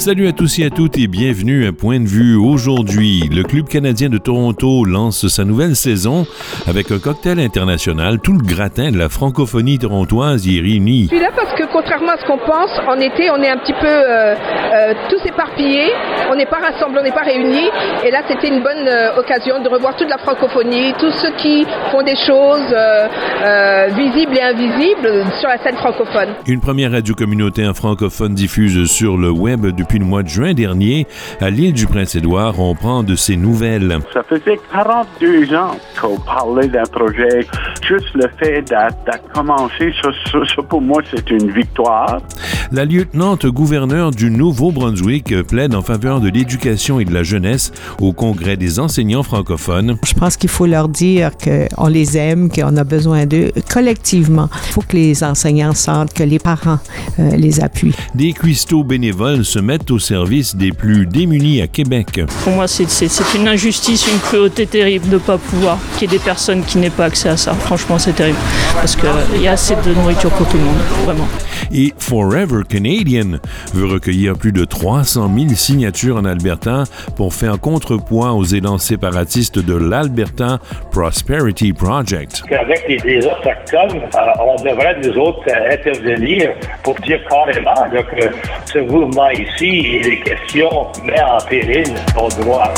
Salut à tous et à toutes et bienvenue à Point de vue. Aujourd'hui, le Club canadien de Toronto lance sa nouvelle saison avec un cocktail international. Tout le gratin de la francophonie torontoise y est réuni. Je suis là parce que contrairement à ce qu'on pense, en été, on est un petit peu tous éparpillés. On n'est pas rassemblés, on n'est pas réunis. Et là, c'était une bonne occasion de revoir toute la francophonie, tous ceux qui font des choses visibles et invisibles sur la scène francophone. Une première radio communautaire francophone diffuse sur le web depuis le mois de juin dernier. À l'île du Prince-Édouard, on prend de ses nouvelles. Ça faisait 42 ans qu'on parlait d'un projet. Juste le fait d'être commencé, ça pour moi, c'est une victoire. La lieutenant-gouverneure du Nouveau-Brunswick plaide en faveur de l'éducation et de la jeunesse au Congrès des enseignants francophones. Je pense qu'il faut leur dire qu'on les aime, qu'on a besoin d'eux collectivement. Il faut que les enseignants sentent que les parents les appuient. Des cuistots bénévoles se mettent au service des plus démunis à Québec. Pour moi, c'est une injustice, une cruauté terrible de ne pas pouvoir qu'il y ait des personnes qui n'aient pas accès à ça. Franchement, c'est terrible parce qu'il y a assez de nourriture pour tout le monde, vraiment. Et Forever Canadian veut recueillir plus de 300 000 signatures en Alberta pour faire contrepoids aux élans séparatistes de l'Alberta Prosperity Project. Avec les Autochtones, on devrait nous autres intervenir pour dire carrément que ce mouvement ici et les questions met en péril nos droits.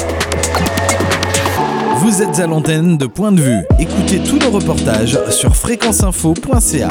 Vous êtes à l'antenne de Point de vue. Écoutez tous nos reportages sur fréquenceinfo.ca.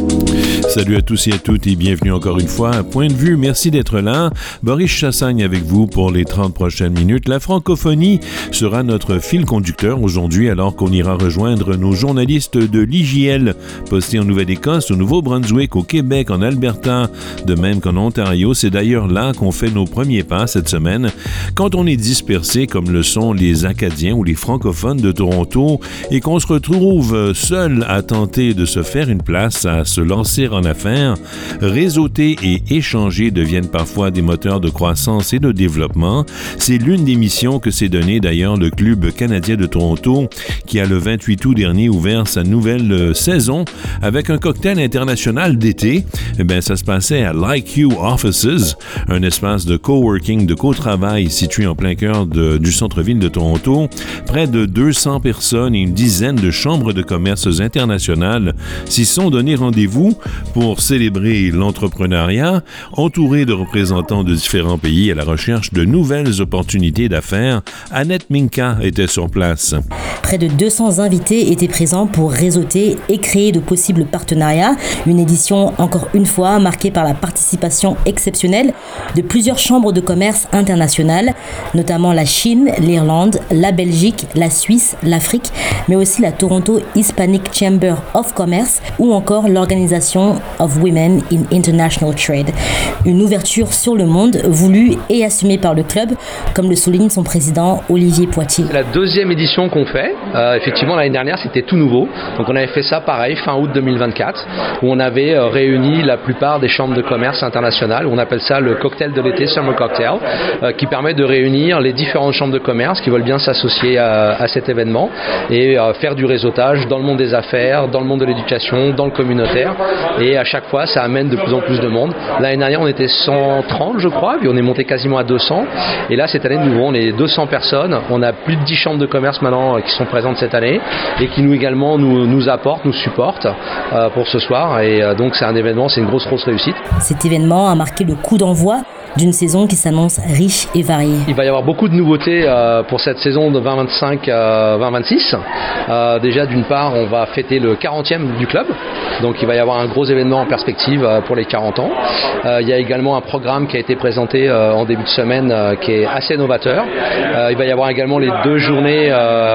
Salut à tous et à toutes et bienvenue encore une fois à Point de vue. Merci d'être là. Boris Chassagne avec vous pour les 30 prochaines minutes. La francophonie sera notre fil conducteur aujourd'hui alors qu'on ira rejoindre nos journalistes de l'IJL postés en Nouvelle-Écosse, au Nouveau-Brunswick, au Québec, en Alberta, de même qu'en Ontario. C'est d'ailleurs là qu'on fait nos premiers pas cette semaine. Quand on est dispersé comme le sont les Acadiens ou les francophones de Toronto et qu'on se retrouve seul à tenter de se faire une place, à se lancer en affaires, réseauter et échanger deviennent parfois des moteurs de croissance et de développement. C'est l'une des missions que s'est donnée d'ailleurs le Club canadien de Toronto qui a le 28 août dernier ouvert sa nouvelle saison avec un cocktail international d'été. Eh bien, ça se passait à Like You Offices, un espace de coworking, de co-travail situé en plein cœur du centre-ville de Toronto. Près de 200 personnes et une dizaine de chambres de commerce internationales s'y sont donné rendez-vous pour célébrer l'entrepreneuriat, entouré de représentants de différents pays à la recherche de nouvelles opportunités d'affaires. Annette Minka était sur place. Près de 200 invités étaient présents pour réseauter et créer de possibles partenariats. Une édition, encore une fois, marquée par la participation exceptionnelle de plusieurs chambres de commerce internationales, notamment la Chine, l'Irlande, la Belgique, la Suisse, l'Afrique, mais aussi la Toronto Hispanic Chamber of Commerce ou encore l'Organisation of Women in International Trade. Une ouverture sur le monde voulue et assumée par le club, comme le souligne son président Olivier Poitier. C'est la deuxième édition qu'on fait. Effectivement, l'année dernière, c'était tout nouveau. Donc on avait fait ça pareil, fin août 2024, où on avait réuni la plupart des chambres de commerce internationales. On appelle ça le cocktail de l'été, Summer Cocktail, qui permet de réunir les différentes chambres de commerce qui veulent bien s'associer à cet événement et faire du réseautage dans le monde des affaires, dans le monde de l'éducation, dans le communautaire. Et à chaque fois, ça amène de plus en plus de monde. L'année dernière, on était 130, je crois, puis on est monté quasiment à 200. Et là, cette année, de nouveau, on est 200 personnes. On a plus de 10 chambres de commerce maintenant qui sont présentes cette année et qui nous également nous apportent, nous supportent pour ce soir. Et donc, c'est un événement, c'est une grosse réussite. Cet événement a marqué le coup d'envoi d'une saison qui s'annonce riche et variée. Il va y avoir beaucoup de nouveautés pour cette saison de 2025-2026. Déjà, d'une part, on va fêter le 40e du club. Donc, il va y avoir un gros événement en perspective pour les 40 ans. Il y a également un programme qui a été présenté en début de semaine qui est assez novateur. Il va y avoir également les 2 journées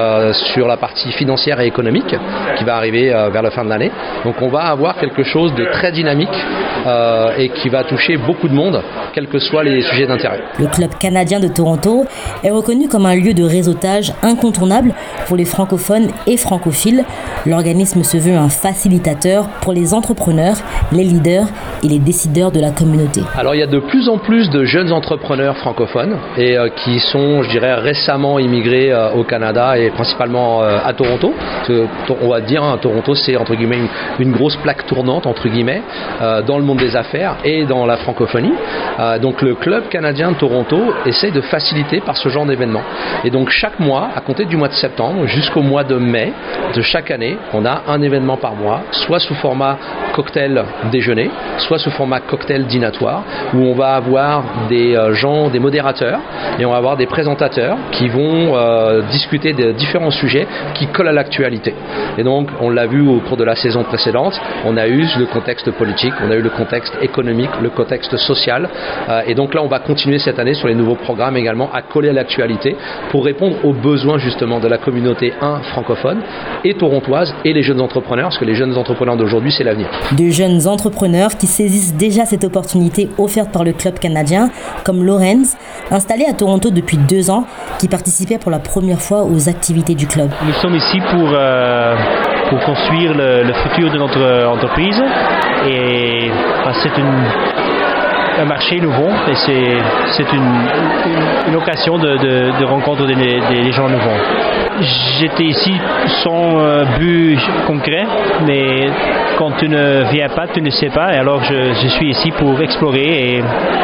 sur la partie financière et économique qui va arriver vers la fin de l'année. Donc, on va avoir quelque chose de très dynamique et qui va toucher beaucoup de monde, quels que soient les sujets d'intérêt. Le Club canadien de Toronto est reconnu comme un lieu de réseautage incontournable pour les francophones et francophiles. L'organisme se veut un facilitateur pour les entrepreneurs, les leaders et les décideurs de la communauté. Alors il y a de plus en plus de jeunes entrepreneurs francophones et qui sont, je dirais, récemment immigrés au Canada et principalement à Toronto. On va dire, Toronto c'est entre guillemets une grosse plaque tournante entre guillemets dans le monde des affaires et dans la francophonie. Donc donc le Club canadien de Toronto essaie de faciliter par ce genre d'événement. Et donc chaque mois, à compter du mois de septembre jusqu'au mois de mai de chaque année, on a un événement par mois, soit sous format cocktail déjeuner, soit sous format cocktail dînatoire, où on va avoir des modérateurs, et on va avoir des présentateurs qui vont discuter de différents sujets qui collent à l'actualité. Et donc, on l'a vu au cours de la saison précédente, on a eu le contexte politique, on a eu le contexte économique, le contexte social, et donc là, on va continuer cette année sur les nouveaux programmes également à coller à l'actualité pour répondre aux besoins justement de la communauté francophone et torontoise et les jeunes entrepreneurs, parce que les jeunes entrepreneurs d'aujourd'hui, c'est l'avenir. De jeunes entrepreneurs qui saisissent déjà cette opportunité offerte par le Club canadien, comme Lorenz, installé à Toronto depuis 2 ans, qui participait pour la première fois aux activités du club. Nous sommes ici pour construire le futur de notre entreprise et c'est un marché nouveau et c'est une occasion de rencontre des gens nouveaux. J'étais ici sans but concret, mais quand tu ne viens pas, tu ne sais pas, et alors je suis ici pour explorer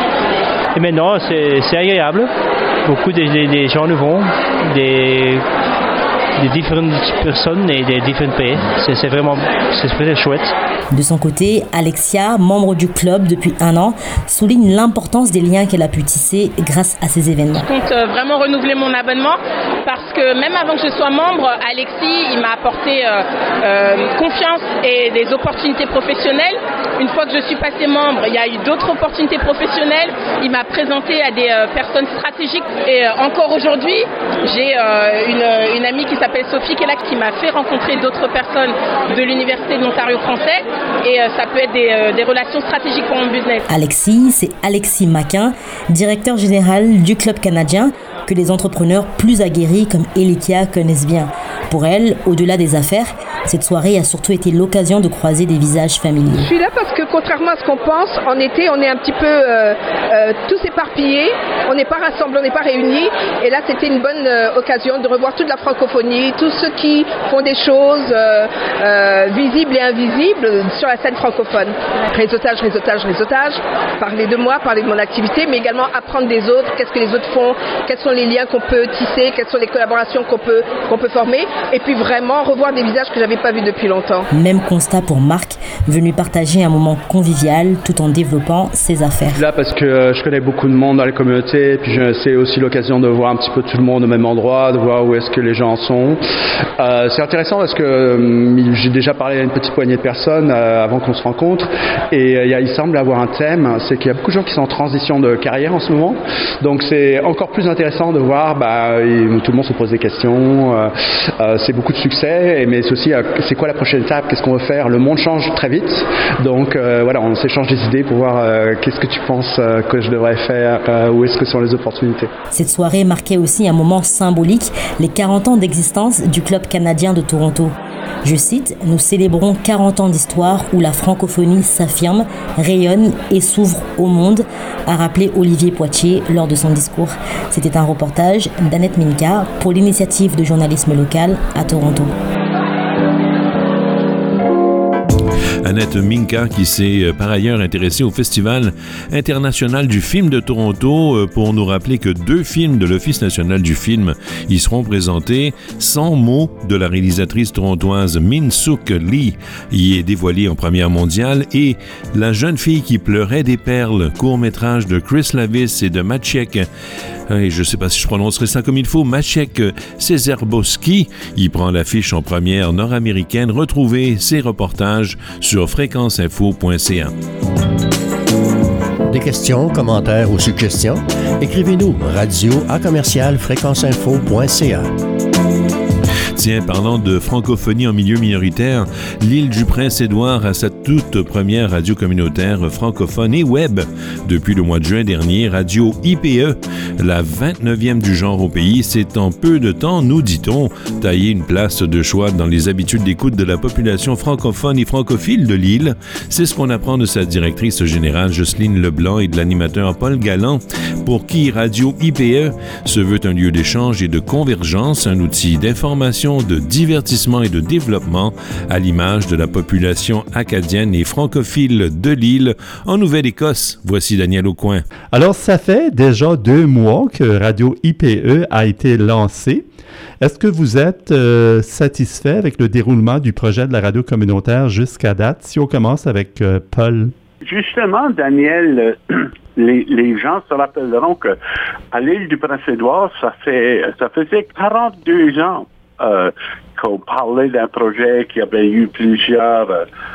et maintenant c'est agréable. Beaucoup de gens nouveaux, des différentes personnes et des différents pays. C'est vraiment chouette. De son côté, Alexia, membre du club depuis 1 an, souligne l'importance des liens qu'elle a pu tisser grâce à ces événements. Je compte vraiment renouveler mon abonnement parce que même avant que je sois membre, Alexis, il m'a apporté confiance et des opportunités professionnelles. Une fois que je suis passée membre, il y a eu d'autres opportunités professionnelles. Il m'a présenté à des personnes stratégiques. Et encore aujourd'hui, j'ai une amie qui s'appelle Sophie qui est là, qui m'a fait rencontrer d'autres personnes de l'Université de l'Ontario français. Et ça peut être des relations stratégiques pour mon business. Alexis, c'est Alexis Maquin, directeur général du Club canadien, que les entrepreneurs plus aguerris comme Elikia connaissent bien. Pour elle, au-delà des affaires, cette soirée a surtout été l'occasion de croiser des visages familiers. Je suis là parce que contrairement à ce qu'on pense, en été, on est un petit peu tous éparpillés, on n'est pas rassemblés, on n'est pas réunis. Et là, c'était une bonne occasion de revoir toute la francophonie, tous ceux qui font des choses visibles et invisibles sur la scène francophone. Réseautage, parler de moi, parler de mon activité, mais également apprendre des autres, qu'est-ce que les autres font, quels sont les liens qu'on peut tisser, quelles sont les collaborations qu'on peut former, et puis vraiment revoir des visages que j'avais pas vus depuis longtemps. Même constat pour Marc, venu partager un moment convivial tout en développant ses affaires. Je suis là parce que je connais beaucoup de monde dans la communauté, et puis c'est aussi l'occasion de voir un petit peu tout le monde au même endroit, de voir où est-ce que les gens en sont. C'est intéressant parce que j'ai déjà parlé à une petite poignée de personnes avant qu'on se rencontre, et il semble avoir un thème, c'est qu'il y a beaucoup de gens qui sont en transition de carrière en ce moment, donc c'est encore plus intéressant de voir, tout le monde se pose des questions, c'est beaucoup de succès, mais c'est aussi c'est quoi la prochaine étape, qu'est-ce qu'on veut faire, le monde change très vite, donc voilà, on s'échange des idées pour voir qu'est-ce que tu penses que je devrais faire, où est-ce que sont les opportunités. Cette soirée marquait aussi un moment symbolique, les 40 ans d'existence du Club canadien de Toronto. Je cite, « Nous célébrons 40 ans d'histoire où la francophonie s'affirme, rayonne et s'ouvre au monde », a rappelé Olivier Poitier lors de son discours. C'était un reportage d'Annette Minka pour l'initiative de journalisme local à Toronto. Annette Minka qui s'est par ailleurs intéressée au Festival international du film de Toronto pour nous rappeler que 2 films de l'Office national du film y seront présentés. 100 mots de la réalisatrice torontoise Min Suk Lee y est dévoilé en première mondiale, et La jeune fille qui pleurait des perles, court-métrage de Chris Lavis et de Maciek, et je ne sais pas si je prononcerai ça comme il faut, Maciek Cesarboski, y prend l'affiche en première nord-américaine. Retrouvez ces reportages sur fréquenceinfo.ca. Des questions, commentaires ou suggestions? Écrivez-nous radio@fréquenceinfo.ca. Tiens, parlant de francophonie en milieu minoritaire, l'île du Prince-Édouard a sa toute première radio communautaire francophone et web. Depuis le mois de juin dernier, Radio IPE, la 29e du genre au pays, s'est en peu de temps, nous dit-on, taillé une place de choix dans les habitudes d'écoute de la population francophone et francophile de l'île. C'est ce qu'on apprend de sa directrice générale Jocelyne Leblanc et de l'animateur Paul Galland, pour qui Radio IPE se veut un lieu d'échange et de convergence, un outil d'information station de divertissement et de développement à l'image de la population acadienne et francophile de l'île en Nouvelle-Écosse. Voici Daniel Aucoin. Alors, ça fait déjà 2 mois que Radio IPE a été lancée. Est-ce que vous êtes satisfait avec le déroulement du projet de la radio communautaire jusqu'à date? Si on commence avec Paul. Justement, Daniel, les gens se rappelleront qu'à l'île du Prince-Édouard, ça faisait 42 ans qu'on parlait d'un projet qui avait eu plusieurs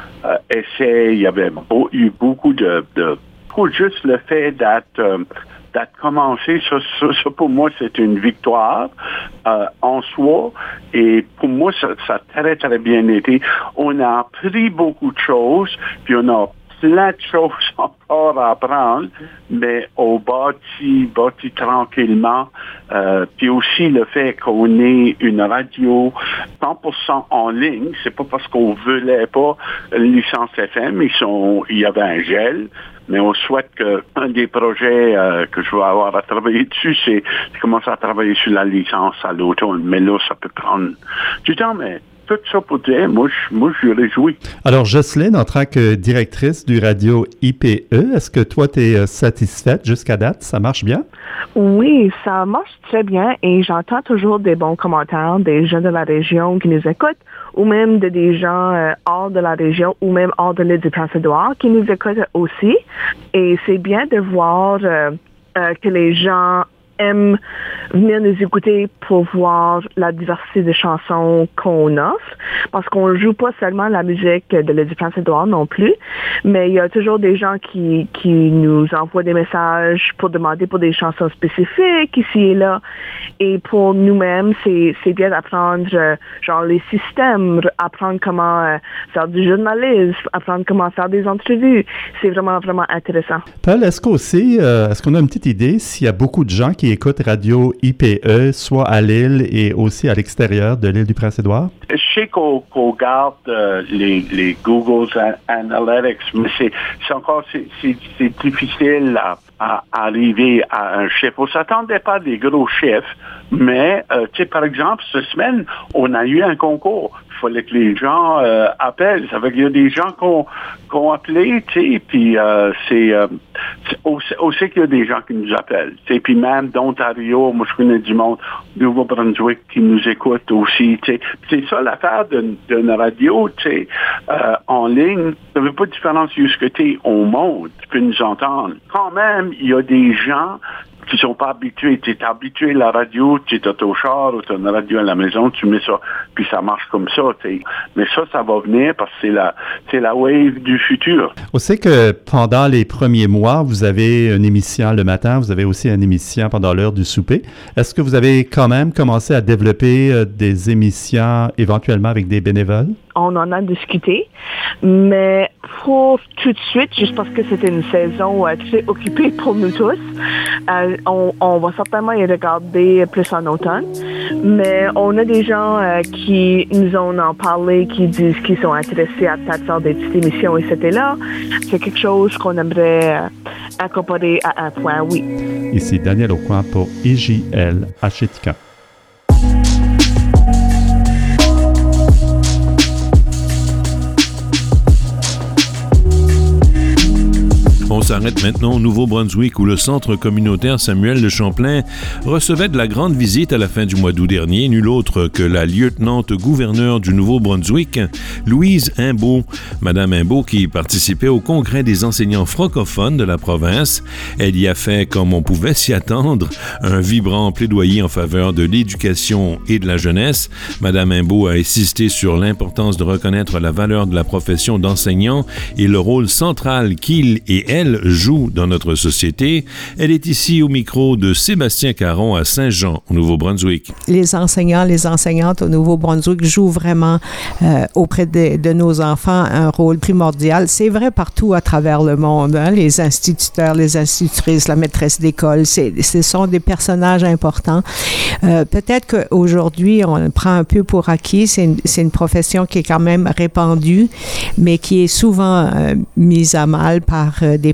essais. Il y avait eu beaucoup de juste le fait d'être commencé, ça pour moi c'est une victoire en soi, et pour moi ça a très très bien été. On a appris beaucoup de choses, puis on a plein de choses encore à apprendre, mais on bâtit tranquillement. Puis aussi le fait qu'on ait une radio 100% en ligne, c'est pas parce qu'on voulait pas une licence FM, il y avait un gel, mais on souhaite qu'un des projets que je vais avoir à travailler dessus, c'est de commencer à travailler sur la licence à l'automne. Mais là, ça peut prendre du temps, mais tout ça pour dire, moi je suis réjoui. Alors, Jocelyne, en tant que directrice du radio IPE, est-ce que toi, tu es satisfaite jusqu'à date? Ça marche bien? Oui, ça marche très bien et j'entends toujours des bons commentaires des gens de la région qui nous écoutent ou même des gens hors de la région ou même hors de l'île du Prince-Édouard qui nous écoutent aussi. Et c'est bien de voir que les gens aiment venir nous écouter pour voir la diversité de chansons qu'on offre, parce qu'on ne joue pas seulement la musique de l'île du Prince-Édouard non plus, mais il y a toujours des gens qui nous envoient des messages pour demander pour des chansons spécifiques ici et là, et pour nous-mêmes, c'est bien d'apprendre genre les systèmes, apprendre comment faire du journalisme, apprendre comment faire des entrevues. C'est vraiment, vraiment intéressant. Paul, est-ce qu'on a une petite idée s'il y a beaucoup de gens qui écoutent Radio IPE, soit à l'île et aussi à l'extérieur de l'île du Prince-Édouard? Je sais qu'on garde les Google Analytics, mais c'est difficile à arriver à un chiffre. On s'attendait pas à des gros chiffres, mais tu sais, par exemple, cette semaine, on a eu un concours. Il fallait que les gens appellent. Ça veut dire qu'il y a des gens qui ont appelé, tu sais, puis on sait qu'il y a des gens qui nous appellent. Tu sais, puis même d'Ontario, moi je connais du monde, Nouveau-Brunswick qui nous écoute aussi, tu sais. C'est ça l'affaire d'une radio, tu sais, en ligne. Ça ne fait pas de différence où ce que tu es au monde, tu peux nous entendre. Quand même, il y a des gens qui sont pas habitués. Tu es habitué à la radio, tu es au char ou tu as une radio à la maison, tu mets ça, puis ça marche comme ça. T'sais. Mais ça va venir parce que c'est la wave du futur. On sait que pendant les premiers mois, vous avez une émission le matin, vous avez aussi une émission pendant l'heure du souper. Est-ce que vous avez quand même commencé à développer des émissions éventuellement avec des bénévoles? On en a discuté, mais pour tout de suite, juste parce que c'était une saison très occupée pour nous tous, on va certainement y regarder plus en automne. Mais on a des gens qui nous ont en parlé, qui disent qu'ils sont intéressés à peut-être faire des petites émissions et c'était là. C'est quelque chose qu'on aimerait incorporer à un point, oui. Ici Daniel Aucoin pour IJL Ashetika. On s'arrête maintenant au Nouveau-Brunswick où le centre communautaire Samuel de Champlain recevait de la grande visite à la fin du mois d'août dernier, nul autre que la lieutenant-gouverneure du Nouveau-Brunswick, Louise Imbeau. Madame Imbeau qui participait au congrès des enseignants francophones de la province. Elle y a fait, comme on pouvait s'y attendre, un vibrant plaidoyer en faveur de l'éducation et de la jeunesse. Madame Imbeau a insisté sur l'importance de reconnaître la valeur de la profession d'enseignant et le rôle central qu'il et elle joue dans notre société. Elle est ici au micro de Sébastien Caron à Saint-Jean, au Nouveau-Brunswick. Les enseignants, les enseignantes au Nouveau-Brunswick jouent vraiment auprès de nos enfants un rôle primordial. C'est vrai partout à travers le monde. Hein? Les instituteurs, les institutrices, la maîtresse d'école, ce sont des personnages importants. Peut-être qu'aujourd'hui, on le prend un peu pour acquis. C'est une profession qui est quand même répandue, mais qui est souvent mise à mal par des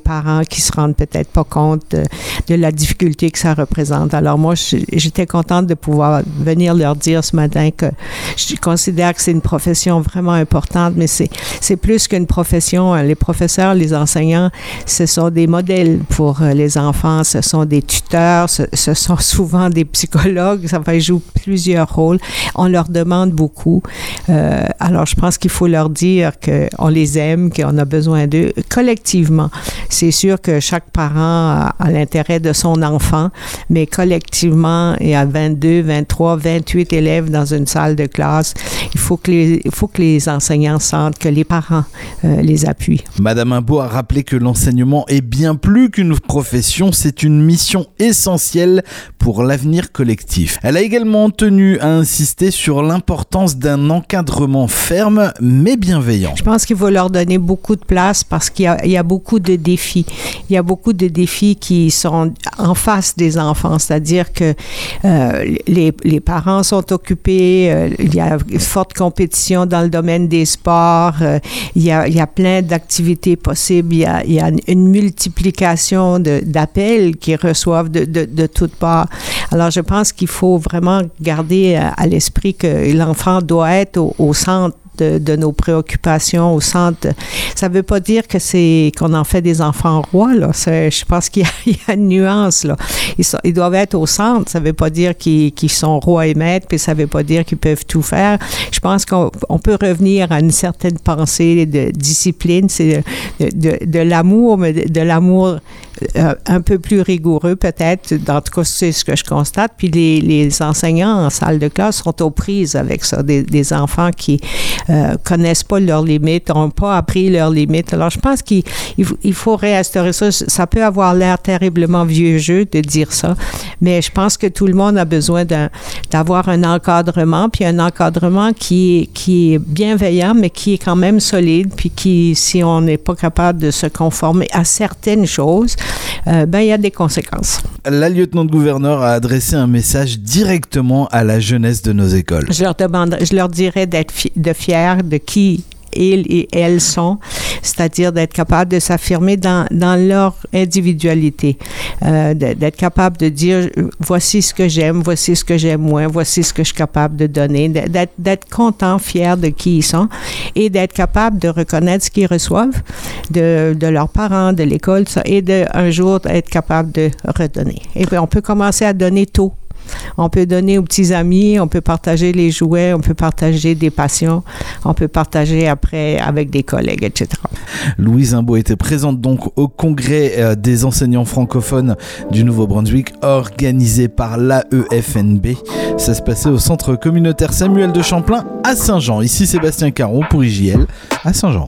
parents qui se rendent peut-être pas compte de la difficulté que ça représente. Alors moi, j'étais contente de pouvoir venir leur dire ce matin que je considère que c'est une profession vraiment importante, mais c'est plus qu'une profession. Les professeurs, les enseignants, ce sont des modèles pour les enfants, ce sont des tuteurs, ce sont souvent des psychologues, ça va jouer plusieurs rôles. On leur demande beaucoup. Alors, je pense qu'il faut leur dire qu'on les aime, qu'on a besoin d'eux. Collectivement, c'est sûr que chaque parent a l'intérêt de son enfant, mais collectivement, il y a 22, 23, 28 élèves dans une salle de classe. Il faut que les enseignants sentent que les parents les appuient. Madame Imbeau a rappelé que l'enseignement est bien plus qu'une profession, c'est une mission essentielle pour l'avenir collectif. Elle a également tenu à insister sur l'importance d'un encadrement ferme mais bienveillant. Je pense qu'il faut leur donner beaucoup de place parce qu'il y a beaucoup de défis. Il y a beaucoup de défis qui sont en face des enfants, c'est-à-dire que les parents sont occupés, il y a une forte compétition dans le domaine des sports, il y a plein d'activités possibles, il y a une multiplication d'appels qu'ils reçoivent de toutes parts. Alors, je pense qu'il faut vraiment garder à l'esprit que l'enfant doit être au centre de nos préoccupations, au centre. Ça ne veut pas dire qu'on en fait des enfants rois, là. Je pense qu'il y a une nuance, là. Ils doivent être au centre. Ça ne veut pas dire qu'ils sont rois et maîtres, puis ça ne veut pas dire qu'ils peuvent tout faire. Je pense qu'on peut revenir à une certaine pensée de discipline, c'est de l'amour, mais de l'amour un peu plus rigoureux peut-être. En tout cas, c'est ce que je constate. Puis les enseignants en salle de classe sont aux prises avec ça. Des enfants qui connaissent pas leurs limites, n'ont pas appris leurs limites. Alors, je pense qu'il faut réinstaurer ça. Ça peut avoir l'air terriblement vieux jeu de dire ça, mais je pense que tout le monde a besoin d'avoir un encadrement, puis un encadrement qui est bienveillant, mais qui est quand même solide, puis qui, si on n'est pas capable de se conformer à certaines choses, il y a des conséquences. La lieutenant-gouverneur a adressé un message directement à la jeunesse de nos écoles. Je leur dirais d'être fiers de qui ils et elles sont, c'est-à-dire d'être capable de s'affirmer dans leur individualité, d'être capable de dire voici ce que j'aime, voici ce que j'aime moins, voici ce que je suis capable de donner, d'être content, fier de qui ils sont et d'être capable de reconnaître ce qu'ils reçoivent de leurs parents, de l'école, ça, et un jour être capable de redonner. Et puis on peut commencer à donner tôt. On peut donner aux petits amis, on peut partager les jouets, on peut partager des passions, on peut partager après avec des collègues, etc. Louise Imbeau était présente donc au congrès des enseignants francophones du Nouveau-Brunswick organisé par l'AEFNB. Ça se passait au centre communautaire Samuel de Champlain à Saint-Jean. Ici Sébastien Caron pour IJL à Saint-Jean.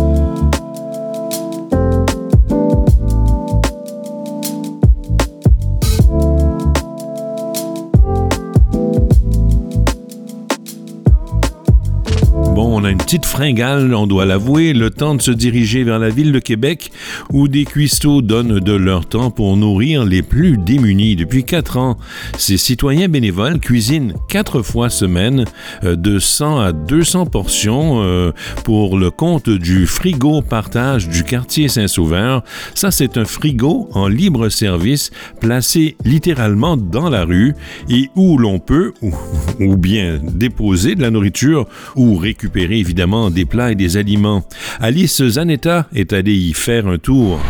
On a une petite fringale, on doit l'avouer, le temps de se diriger vers la ville de Québec où des cuistots donnent de leur temps pour nourrir les plus démunis. Depuis 4 ans, ces citoyens bénévoles cuisinent 4 fois semaine de 100 à 200 portions pour le compte du frigo partage du quartier Saint-Sauveur. Ça, c'est un frigo en libre service placé littéralement dans la rue et où l'on peut ou bien déposer de la nourriture ou récupérer évidemment des plats et des aliments. Alice Zanetta est allée y faire un tour.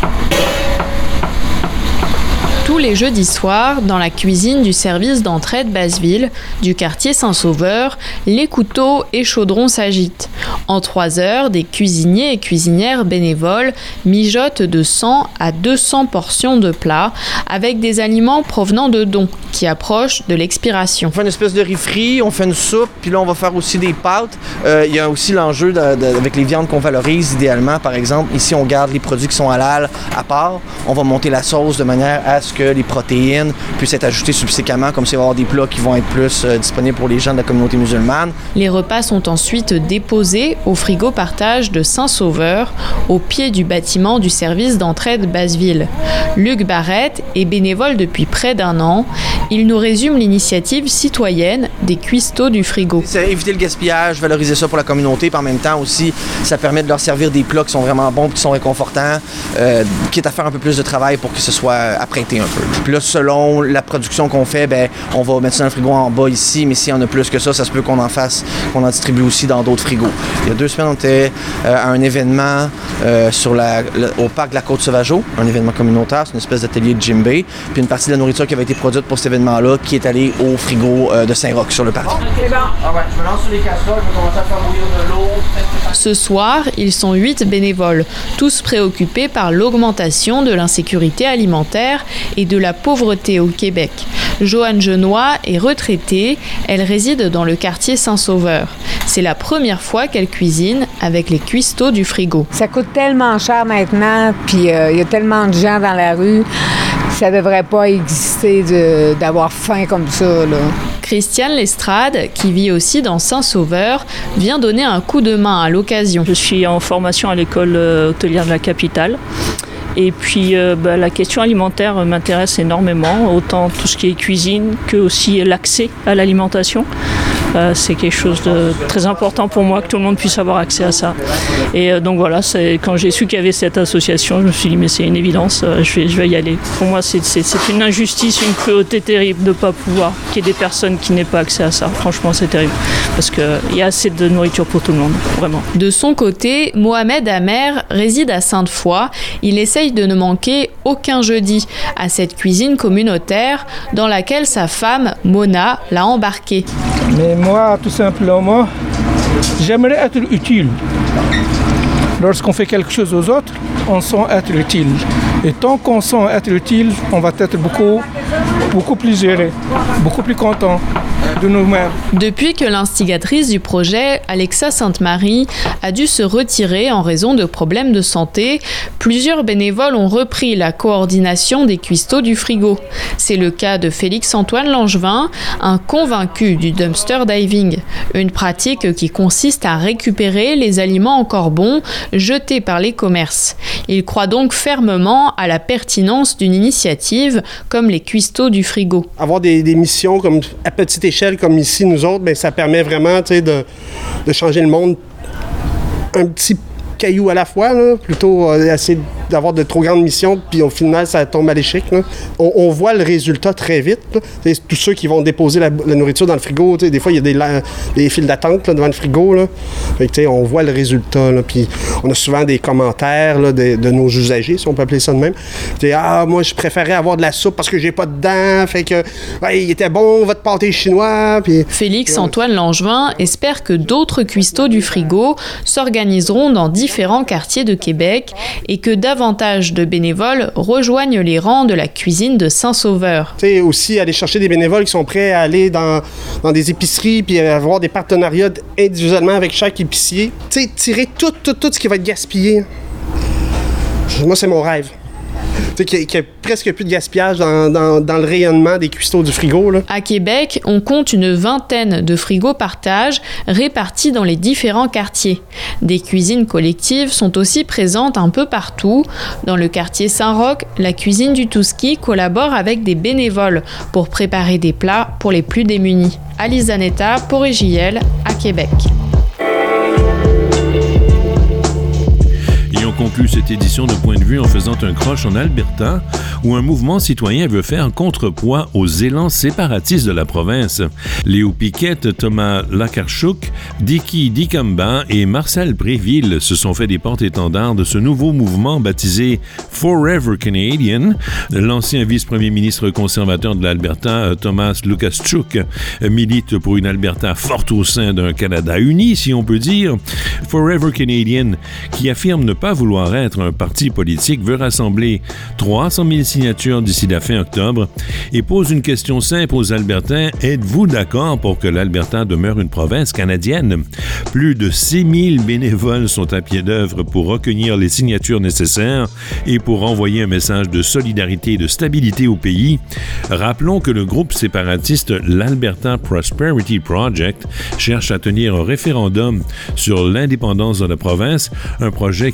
Tous les jeudis soirs, dans la cuisine du service d'entraide Basseville, du quartier Saint-Sauveur, les couteaux et chaudrons s'agitent. En 3 heures, des cuisiniers et cuisinières bénévoles mijotent de 100 à 200 portions de plats avec des aliments provenant de dons qui approchent de l'expiration. On fait une espèce de riz frit, on fait une soupe, puis là on va faire aussi des pâtes. Il y a aussi l'enjeu avec les viandes qu'on valorise idéalement. Par exemple, ici on garde les produits qui sont halal à part. On va monter la sauce de manière à ce que les protéines puissent être ajoutées subséquemment, comme ça il va y avoir des plats qui vont être plus disponibles pour les gens de la communauté musulmane. Les repas sont ensuite déposés au frigo partage de Saint-Sauveur, au pied du bâtiment du service d'entraide Basseville. Luc Barrette est bénévole depuis près d'1 an Il nous résume l'initiative citoyenne des cuistots du frigo. C'est éviter le gaspillage, valoriser ça pour la communauté, puis en même temps aussi, ça permet de leur servir des plats qui sont vraiment bons, qui sont réconfortants, quitte à faire un peu plus de travail pour que ce soit apprêté un peu. Puis là, selon la production qu'on fait, ben, on va mettre ça dans le frigo en bas ici, mais s'il y en a plus que ça se peut qu'on en distribue aussi dans d'autres frigos. Il y a 2 semaines, on était à un événement au parc de la Côte-Sauvageau, un événement communautaire, c'est une espèce d'atelier de djembé, puis une partie de la nourriture qui avait été produite pour cet événement-là qui est allée au frigo de Saint-Roch sur le parc. C'est bon. Ah ouais, je me lance sur les casseroles, je vais commencer à faire bouillir de l'eau. Ce soir, ils sont 8 bénévoles, tous préoccupés par l'augmentation de l'insécurité alimentaire et de la pauvreté au Québec. Joanne Genois est retraitée, elle réside dans le quartier Saint-Sauveur. C'est la première fois qu'elle cuisine avec les cuistots du frigo. Ça coûte tellement cher maintenant, puis il y a tellement de gens dans la rue, ça devrait pas exister d'avoir faim comme ça, là. Christiane Lestrade, qui vit aussi dans Saint-Sauveur, vient donner un coup de main à l'occasion. Je suis en formation à l'école hôtelière de la capitale. Et puis la question alimentaire m'intéresse énormément, autant tout ce qui est cuisine que aussi l'accès à l'alimentation. C'est quelque chose de très important pour moi que tout le monde puisse avoir accès à ça. Et donc voilà, quand j'ai su qu'il y avait cette association, je me suis dit mais c'est une évidence, je vais y aller. Pour moi c'est une injustice, une cruauté terrible de ne pas pouvoir, qu'il y ait des personnes qui n'aient pas accès à ça. Franchement c'est terrible parce qu'il y a assez de nourriture pour tout le monde, vraiment. De son côté, Mohamed Amer réside à Sainte-Foy. Il essaye de ne manquer aucun jeudi à cette cuisine communautaire dans laquelle sa femme, Mona, l'a embarqué. Mais moi, tout simplement, j'aimerais être utile. Lorsqu'on fait quelque chose aux autres, on sent être utile. Et tant qu'on sent être utile, on va être beaucoup plus géré, beaucoup plus content de nous-mêmes. Depuis que l'instigatrice du projet, Alexa Sainte-Marie, a dû se retirer en raison de problèmes de santé, plusieurs bénévoles ont repris la coordination des cuistots du frigo. C'est le cas de Félix-Antoine Langevin, un convaincu du dumpster diving, une pratique qui consiste à récupérer les aliments encore bons jetés par les commerces. Il croit donc fermement à la pertinence d'une initiative comme les cuistots du frigo. Avoir des missions comme à petite échelle comme ici, nous autres, bien, ça permet vraiment de changer le monde un petit caillou à la fois, là, plutôt essayer d'avoir de trop grandes missions, puis au final, ça tombe à l'échec. Là. On voit le résultat très vite. Tous ceux qui vont déposer la nourriture dans le frigo, des fois, il y a des files d'attente là, devant le frigo. Là. Fait que, on voit le résultat. Là, puis on a souvent des commentaires là, de nos usagers, si on peut appeler ça de même. Moi, je préférais avoir de la soupe parce que j'ai pas de dents. Fait que, il était bon, votre pâté chinois. Puis, Félix-Antoine Langevin espère que d'autres cuistots du frigo s'organiseront dans différents quartiers de Québec et que davantage de bénévoles rejoignent les rangs de la cuisine de Saint-Sauveur. Aussi aller chercher des bénévoles qui sont prêts à aller dans des épiceries puis avoir des partenariats individuellement avec chaque épicier. Tirer tout ce qui va être gaspillé. Moi, c'est mon rêve. Qu'il y a presque plus de gaspillage dans le rayonnement des cuistots du frigo. Là. À Québec, on compte une vingtaine de frigos partage répartis dans les différents quartiers. Des cuisines collectives sont aussi présentes un peu partout. Dans le quartier Saint-Roch, la cuisine du Touski collabore avec des bénévoles pour préparer des plats pour les plus démunis. Alice Zanetta pour EJL à Québec. Et on conclut cette édition de Point de vue en faisant un croche en Alberta, où un mouvement citoyen veut faire contrepoids aux élans séparatistes de la province. Léo Piquette, Thomas Lakarchuk, Dicky Dikamba et Marcel Préville se sont fait des porte-étendards de ce nouveau mouvement baptisé Forever Canadian. L'ancien vice-premier ministre conservateur de l'Alberta, Thomas Lukaszczuk, milite pour une Alberta forte au sein d'un Canada uni, si on peut dire. Forever Canadian, qui affirme ne pas vouloir être un parti politique, veut rassembler 300 000 signatures d'ici la fin octobre et pose une question simple aux Albertains. Êtes-vous d'accord pour que l'Alberta demeure une province canadienne? Plus de 6 000 bénévoles sont à pied d'œuvre pour recueillir les signatures nécessaires et pour envoyer un message de solidarité et de stabilité au pays. Rappelons que le groupe séparatiste l'Alberta Prosperity Project cherche à tenir un référendum sur l'indépendance de la province, un projet qui, selon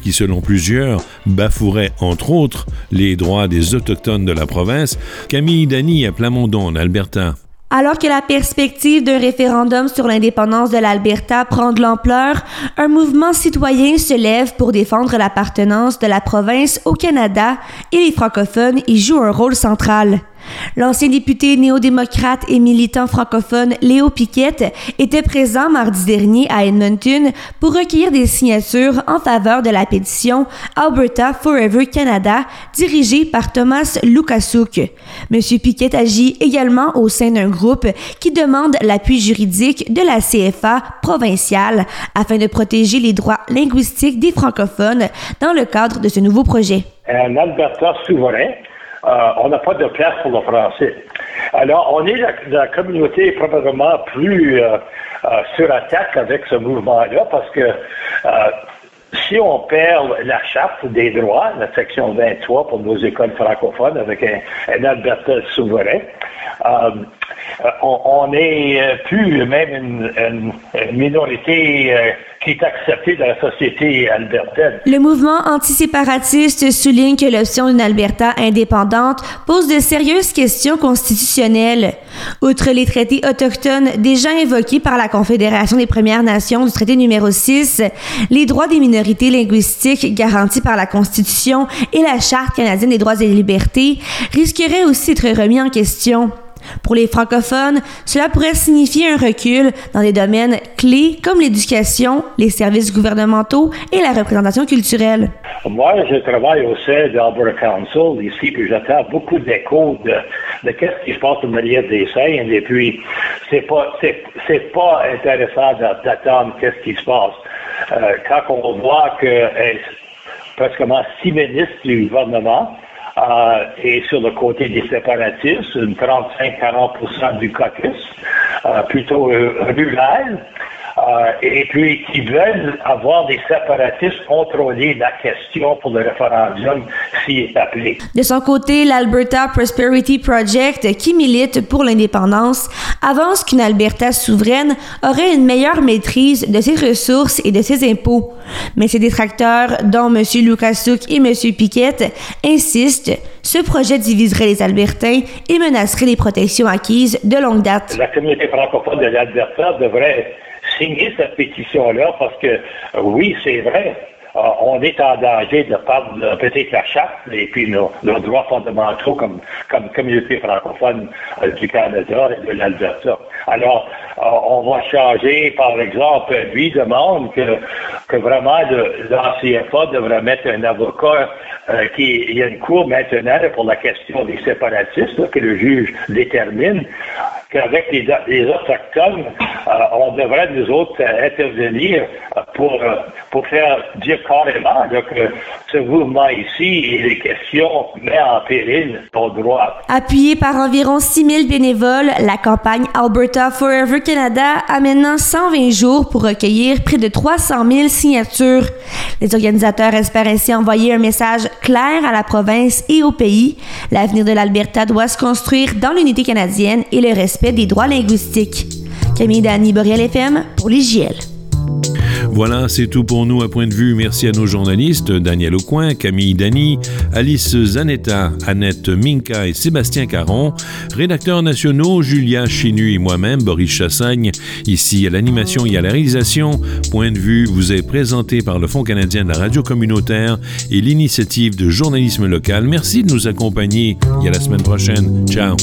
plusieurs bafoueraient, entre autres, les droits des Autochtones de la province. Camille Dany à Plamondon, en Alberta. Alors que la perspective d'un référendum sur l'indépendance de l'Alberta prend de l'ampleur, un mouvement citoyen se lève pour défendre l'appartenance de la province au Canada et les francophones y jouent un rôle central. L'ancien député néo-démocrate et militant francophone Léo Piquette était présent mardi dernier à Edmonton pour recueillir des signatures en faveur de la pétition Alberta Forever Canada dirigée par Thomas Lukaszuk. M. Piquette agit également au sein d'un groupe qui demande l'appui juridique de la CFA provinciale afin de protéger les droits linguistiques des francophones dans le cadre de ce nouveau projet. Un Alberta souverain. On n'a pas de place pour le français. Alors, on est la communauté probablement plus sur attaque avec ce mouvement-là parce que si on perd la charte des droits, la section 23 pour nos écoles francophones avec un Alberta souverain, on n'est plus même une minorité qui est acceptée de la société albertaine. Le mouvement antiséparatiste souligne que l'option d'une Alberta indépendante pose de sérieuses questions constitutionnelles. Outre les traités autochtones déjà invoqués par la Confédération des Premières Nations du traité numéro 6, les droits des minorités linguistiques garantis par la Constitution et la Charte canadienne des droits et libertés risqueraient aussi d'être remis en question. Pour les francophones, cela pourrait signifier un recul dans des domaines clés comme l'éducation, les services gouvernementaux et la représentation culturelle. Moi, je travaille au sein de l'Alberta Council ici, puis j'attends beaucoup d'échos de qu'est-ce qui se passe au milieu des scènes, et puis c'est pas intéressant d'attendre qu'est-ce qui se passe. Quand on voit que presque 6 ministres du gouvernement et sur le côté des séparatistes, une 35-40% du caucus, plutôt rural, et puis qui veulent avoir des séparatistes contrôler la question pour le référendum s'il est appelé. De son côté, l'Alberta Prosperity Project, qui milite pour l'indépendance, avance qu'une Alberta souveraine aurait une meilleure maîtrise de ses ressources et de ses impôts. Mais ses détracteurs, dont M. Lukaszuk et M. Piquette, insistent, ce projet diviserait les Albertains et menacerait les protections acquises de longue date. La communauté francophone de l'Alberta devrait signer cette pétition-là parce que, oui, c'est vrai, on est en danger de perdre peut-être la charte et puis nos droits fondamentaux comme communauté francophone du Canada et de l'Alberta. Alors, on va changer, par exemple, lui demande que vraiment l'ACFA devrait mettre un avocat il y a une cour maintenant pour la question des séparatistes, là, que le juge détermine qu'avec les Autochtones, on devrait, nous autres, intervenir pour faire dire carrément là, que ce mouvement ici, les questions met en péril nos droits. Appuyée par environ 6 000 bénévoles, la campagne Alberta Forever Canada a maintenant 120 jours pour recueillir près de 300 000 signatures. Les organisateurs espèrent ainsi envoyer un message clair à la province et au pays. L'avenir de l'Alberta doit se construire dans l'unité canadienne et le respect des droits linguistiques. Camille Dany, Boréal FM, pour l'IJL. Voilà, c'est tout pour nous à Point de vue. Merci à nos journalistes, Daniel Aucoin, Camille Dany, Alice Zanetta, Annette Minka et Sébastien Caron, rédacteurs nationaux, Julia Chenu et moi-même, Boris Chassagne, ici à l'animation et à la réalisation. Point de vue vous est présenté par le Fonds canadien de la radio communautaire et l'initiative de journalisme local. Merci de nous accompagner et à la semaine prochaine. Ciao.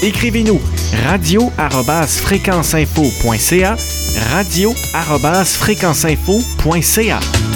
Écrivez-nous radio@fréquenceinfo.ca radio@fréquenceinfo.ca